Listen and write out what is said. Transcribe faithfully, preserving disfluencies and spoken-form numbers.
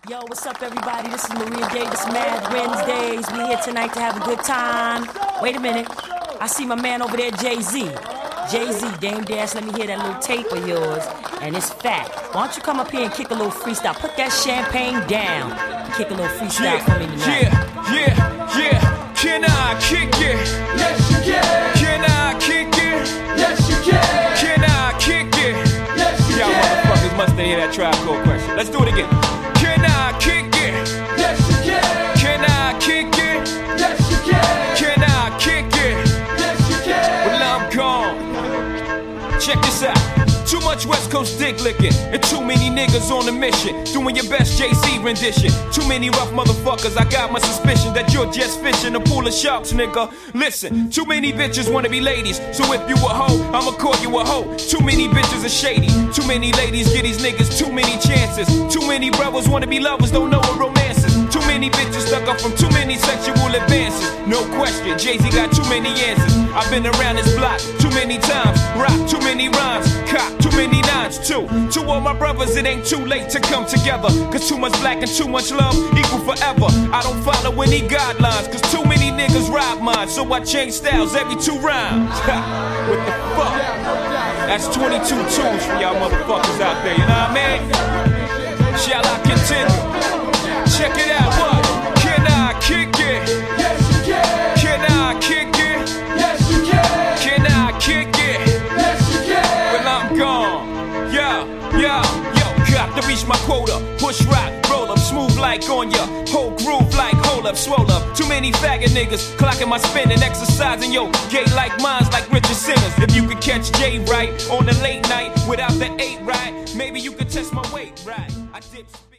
Yo, what's up, everybody? This is Maria Davis, Mad Wednesdays. We here tonight to have a good time. Wait a minute. I see my man over there, Jay-Z. Jay-Z, Dame Dash, let me hear that little tape of yours. And it's fat. Why don't you come up here and kick a little freestyle? Put that champagne down. Kick a little freestyle yeah, for me tonight. Yeah, yeah, yeah. Can I kick it? Yes, you can. Can I kick it? Yes, you can. Can I kick it? Yes, you Y'all can. motherfuckers must hear that Tribe Called Quest. Let's do it again. Can I kick it? Yes, you can. Can I kick it? Yes, you can. Can I kick it? Yes, you can. Well, I'm gone. Check this out. Too much West Coast dick licking, and too many niggas on a mission, doing your best Jay-Z rendition. Too many rough motherfuckers, I got my suspicion that you're just fishing a pool of sharks, nigga. Listen, too many bitches wanna be ladies, so if you a hoe, I'ma call you a hoe. Too many bitches are shady, too many ladies give these niggas too many chances. Too many brothers wanna be lovers, don't know what romance is. Too many bitches stuck up from too many sexual advances. No question, Jay-Z got too many answers. I've been around this block too many times, rock too many rhymes, cop too many nines too. To all my brothers, it ain't too late to come together, cause too much black and too much love equal forever. I don't follow any guidelines, cause too many niggas rob mine, so I change styles every two rhymes. What the fuck? That's twenty-two tunes for y'all motherfuckers out there, you know what I mean? Shall I continue? Check it out, what? Can I kick it? Yes, you can. Can I kick it? Yes, you can. Can I kick it? Yes, you can. Well, I'm gone. Yo, yo, yo, got to reach my quota. Push rock, roll up, smooth like on ya. Whole groove like hold up, swole up. Too many faggot niggas clocking my spin and exercising yo. Gay like minds like Richard Simmons. If you could catch Jay right on the late night without the eight right, maybe you could test my weight right. I dip.